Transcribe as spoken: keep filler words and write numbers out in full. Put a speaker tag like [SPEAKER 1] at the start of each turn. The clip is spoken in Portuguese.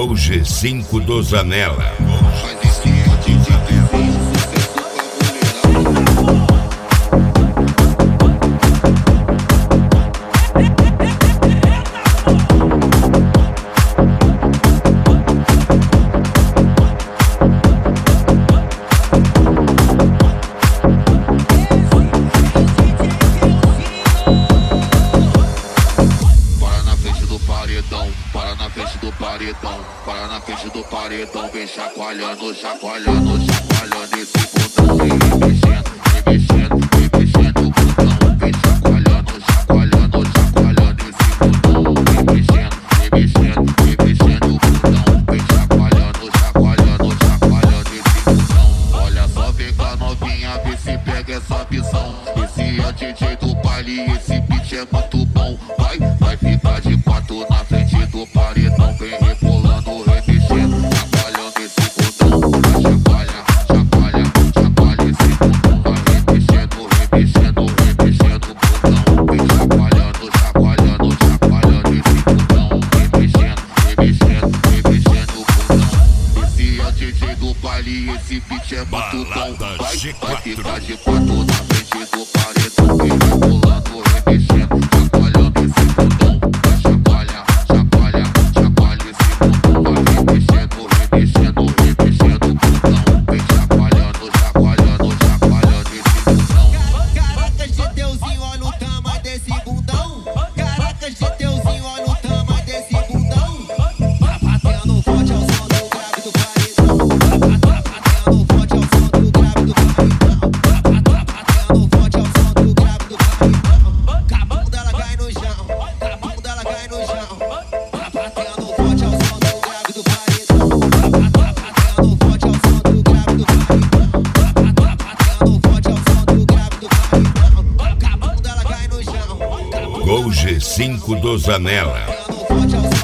[SPEAKER 1] Gol G cinco do Zanella.
[SPEAKER 2] Para na frente do paredão, para na frente do paredão, vem chacoalhando, chacoalhando, chacoalhando esse botão, vem mexendo, vem mexendo, vem mexendo o botão, vem chacoalhando, chacoalhando, chacoalhando esse botão, vem mexendo, vem mexendo, vem mexendo o botão, vem chacoalhando, chacoalhando, chacoalhando esse botão. Olha só, vem com a novinha, vê se pega essa visão. Esse é o D J do baile, esse beat é muito bom. Vai, vai ficar de quatro na frente do paredão, vem rebolando, remexendo, chacoalhando esse botão. Vai chacoalha, chacoalha, chacoalha esse botão. Vai remexendo, remexendo, remexendo o botão. Vem chacoalhando, chacoalhando, chacoalhando esse botão. Remexendo, remexendo, remexendo o botão. Esse é o D J do baile, esse beat é muito bom. Vai, vai ficar de quatro na frente do paredão, vem rebolando, remexendo, chacoalhando esse botão. Vai chacoalha, chacoalha, chacoalha esse botão. Vai remexendo, remexendo, remexendo o botão. Vem chacoalhando, chacoalhando, chacoalhando esse botão.
[SPEAKER 3] Caracas de Deusinho, olha o tamanho desse bundão. Caracas de Deusinho, olha o tamanho desse bundão. Tá batendo forte ao som do grave do paredão. Tá batendo forte ao som do grave do paredão. Tá batendo forte ao som do grave do paredão. Com a bunda ela cai no chão, com a bunda ela cai no chão. Tá batendo forte ao som do grave do paredão. Tá batendo forte ao som do grave do paredão. Tá batendo forte ao som do grave do paredão. Com a bunda ela cai no chão.
[SPEAKER 1] Gol G cinco do Zanella.
[SPEAKER 3] Batendo forte ao som